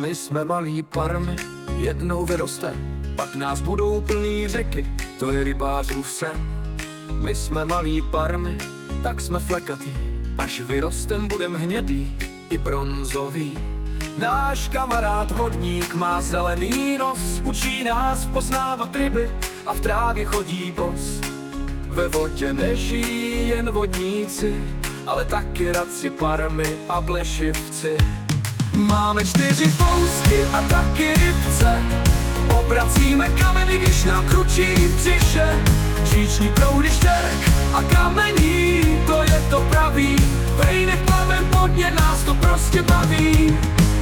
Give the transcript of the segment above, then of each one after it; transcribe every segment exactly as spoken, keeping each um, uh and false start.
My jsme malí parmy, jednou vyroste, pak nás budou plný řeky, to je rybářův sen. My jsme malí parmy, tak jsme flekatý, až vyrostem budem hnědý i bronzový. Náš kamarád vodník má zelený nos, učí nás poznávat ryby a v trávě chodí bos. Ve vodě nežijí jen vodníci, ale taky radci, parmy a blešivci. Máme čtyři fousky a taky rybce, obracíme kameny, když nám kručí břiše. Říční proudy štěrk a kamení, to je to pravý, vejnek plavem podně, nás to prostě baví.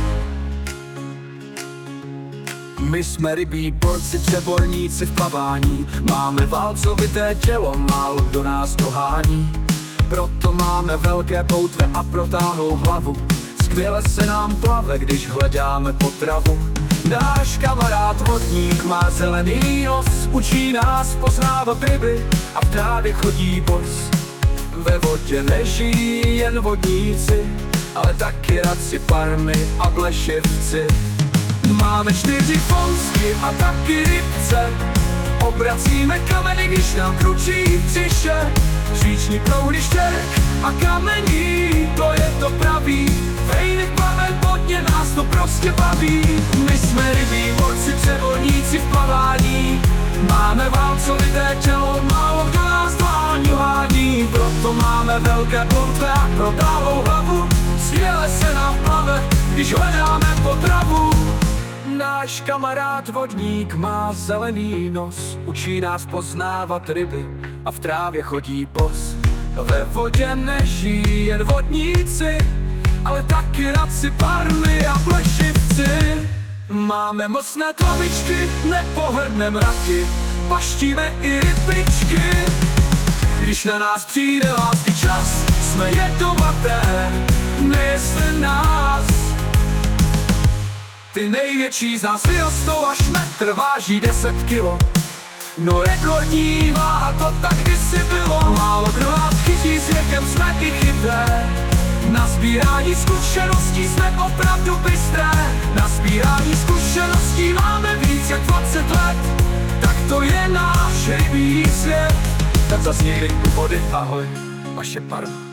My jsme rybí borci, přeborníci v plavání, máme válcovité tělo, málo kdo nás dohání. Proto máme velké poutve a protáhnou hlavu, skvěle se nám plave, když hledáme potravu. Náš kamarád vodník má zelený nos, učí nás poznávat ryby a v trávě chodí bos. Ve vodě nežijí jen vodníci, ale taky radci, parmy a blešivci. Máme čtyři fousky a taky rybce, obracíme kameny, když nám kručí břiše. Říční proudy štěrk a kamení, to je to pravý, vejnek plamen podně, nás to prostě baví. My jsme rybí borci, přeborníci v plavání, máme válcovité tělo, málo kdo nás dohání. Proto máme velké poutve a protáhlou hlavu, skvěle se nám plave, když hledáme potravu. Náš kamarád vodník má zelený nos, učí nás poznávat ryby a v trávě chodí bos. Ve vodě nežijí jen vodníci, ale taky radci, parmy a blešivci. Máme mocné tlavičky, nepohrdnem raky, paštíme i rybičky. Když na nás přijde lásky čas, jsme jedovaté, nejeste nás. Ty největší z nás vyrostou až metr, váží deset kilo. No rekordní váha to tak kdysi bylo, málo kdo nás chytí, s věkem jsme i chytré. Na sbírání zkušeností jsme opravdu bystré, na sbírání zkušeností máme víc jak dvacet let. Tak to je náš rybí svět. Tak zas někdy u vody, ahoj, vaše parma.